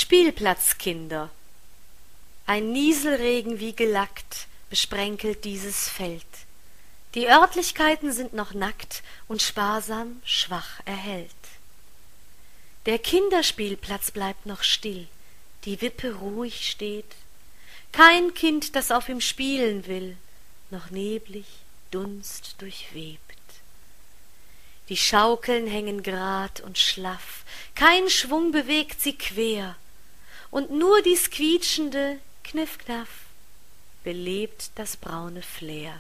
Spielplatzkinder. Ein Nieselregen wie gelackt besprenkelt dieses Feld. Die Örtlichkeiten sind noch nackt und sparsam schwach erhellt. Der Kinderspielplatz bleibt noch still, die Wippe ruhig steht. Kein Kind, das auf ihm spielen will, noch neblig Dunst durchwebt. Die Schaukeln hängen grad und schlaff, kein Schwung bewegt sie quer, und nur dies quietschende Kniff-Knaff belebt das braune Flair.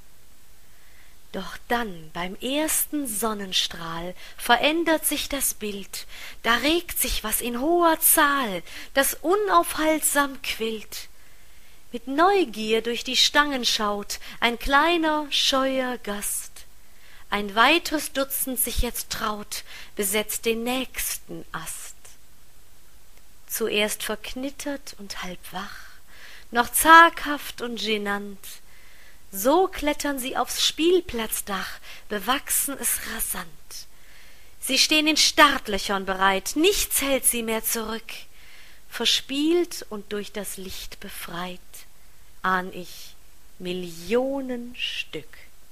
Doch dann, beim ersten Sonnenstrahl, verändert sich das Bild, da regt sich was in hoher Zahl, das unaufhaltsam quillt. Mit Neugier durch die Stangen schaut ein kleiner, scheuer Gast. Ein weiteres Dutzend sich jetzt traut, besetzt den nächsten Ast. Zuerst verknittert und halb wach, noch zaghaft und genannt, so klettern sie aufs Spielplatzdach, bewachsen es rasant. Sie stehen in Startlöchern bereit, nichts hält sie mehr zurück. Verspielt und durch das Licht befreit, ahn ich Millionen Stück.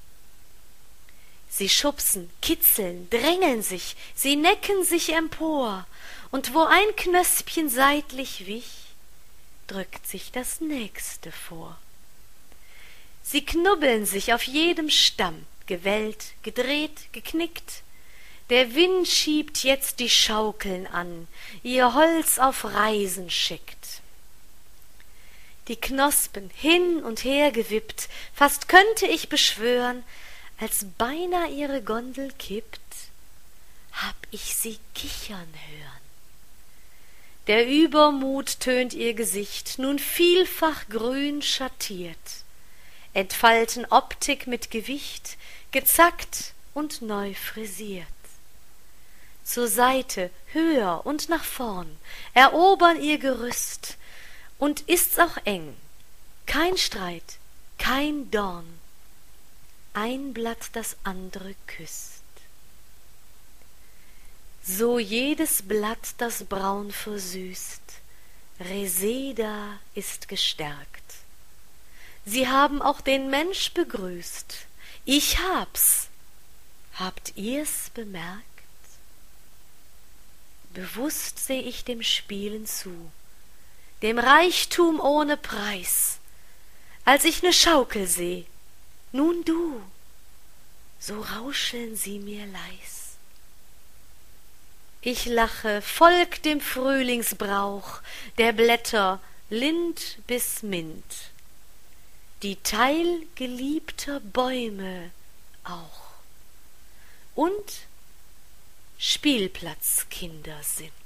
Sie schubsen, kitzeln, drängeln sich, sie necken sich empor, und wo ein Knöspchen seitlich wich, drückt sich das nächste vor. Sie knubbeln sich auf jedem Stamm, gewellt, gedreht, geknickt. Der Wind schiebt jetzt die Schaukeln an, ihr Holz auf Reisen schickt. Die Knospen hin und her gewippt, fast könnte ich beschwören, als beinah ihre Gondel kippt, hab ich sie kichern hören. Der Übermut tönt ihr Gesicht, nun vielfach grün schattiert, entfalten Optik mit Gewicht, gezackt und neu frisiert. Zur Seite, höher und nach vorn, erobern ihr Gerüst, und ist's auch eng, kein Streit, kein Dorn, ein Blatt das andere küsst. So jedes Blatt das Braun versüßt, Reseda ist gestärkt. Sie haben auch den Mensch begrüßt, ich hab's, habt ihr's bemerkt? Bewusst seh ich dem Spielen zu, dem Reichtum ohne Preis, als ich ne Schaukel seh, nun du, so rauscheln sie mir leis. Ich lache, folg dem Frühlingsbrauch der Blätter Lind bis Mint, die Teil geliebter Bäume auch und Spielplatzkinder sind.